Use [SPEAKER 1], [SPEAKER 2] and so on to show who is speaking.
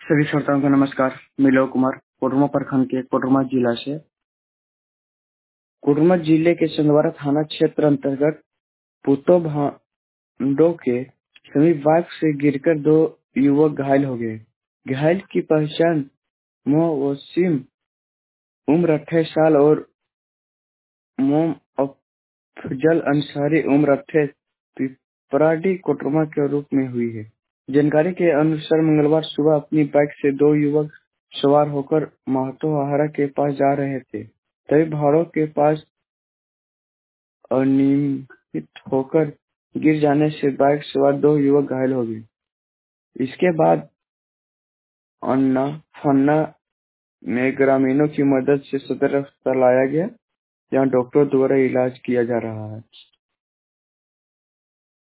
[SPEAKER 1] सभी श्रोताओं को नमस्कार। मैं लव कुमार कोडरमा प्रखंड के कोडरमा जिला से। कोडरमा जिले के चंदवारा थाना क्षेत्र अंतर्गत पुतो भांडो के समीप बाइक से गिरकर दो युवक घायल हो गए। घायल की पहचान मोहसिन उम्र 28 साल और मोम अफजल अंसारी उम्र 28 पिपराडी कोडरमा के रूप में हुई है। जानकारी के अनुसार मंगलवार सुबह अपनी बाइक से दो युवक सवार होकर महतो आहारा के पास जा रहे थे, तभी भाड़ों के पास अनियमित होकर गिर जाने से बाइक सवार दो युवक घायल हो गए। इसके बाद अन्ना फन्ना में ग्रामीणों की मदद से सदर अस्पताल लाया गया, जहां डॉक्टरों द्वारा इलाज किया जा रहा है।